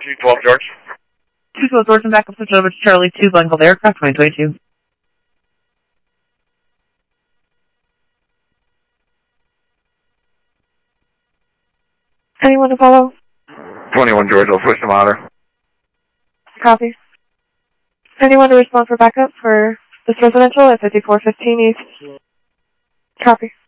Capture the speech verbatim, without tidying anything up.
two twelve George. two twelve George and backup switch over to Charlie two, bungled aircraft twenty twenty-two. Anyone to follow? twenty-one George, I'll switch to monitor. Copy. Anyone to respond for backup for this residential at fifty-four fifteen East? Copy.